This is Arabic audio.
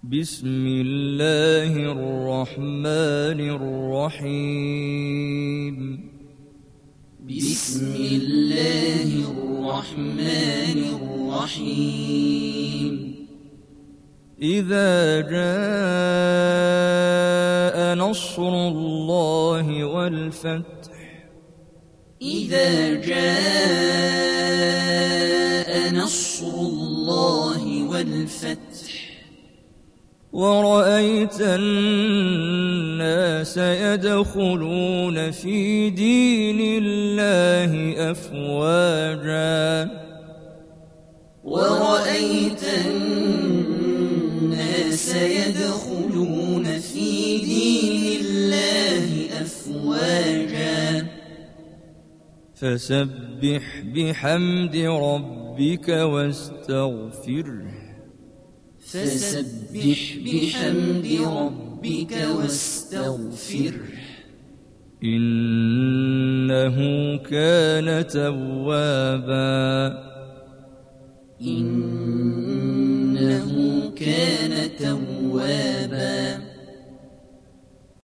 بسم الله الرحمن الرحيم. بسم الله الرحمن الرحيم. إذا جاء نصر الله والفتح. إذا جاء نصر الله والفتح. ورأيت الناس يدخلون في دين الله أفواجا. ورأيت الناس يدخلون في دين الله أفواجا. فسبح بحمد ربك واستغفره. فسبح بحمد ربك واستغفره. إنه كان توابا. إنه